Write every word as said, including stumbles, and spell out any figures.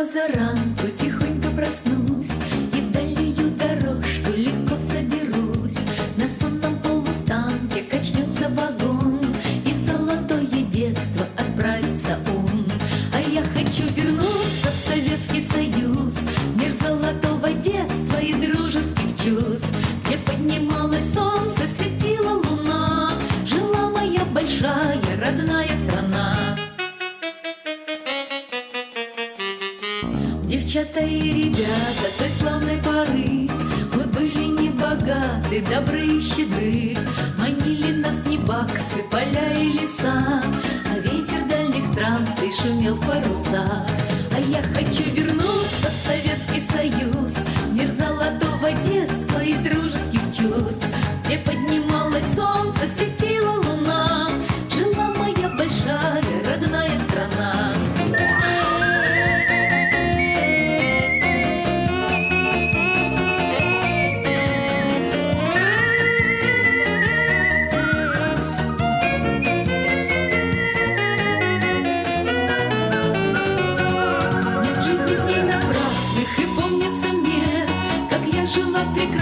позаранку тихонько проснусь и в дальнюю дорожку легко соберусь. На сонном полустанке качнется вагон, и в золотое детство отправится он. А я хочу вернуться в Советский Союз, мир золотого детства и дружеских чувств, где поднималось солнце, светила луна, жила моя большая родная страна. Девчата и ребята той славной поры, мы были не богаты, добры и щедры. Манили нас не баксы, поля и леса, а ветер дальних странствий шумел в парусах. А я хочу вернуться в Советский Союз, мир золотого детства и дружеских чувств, где поднималось солнце, светила луна, жила моя большая родная страна. Жила в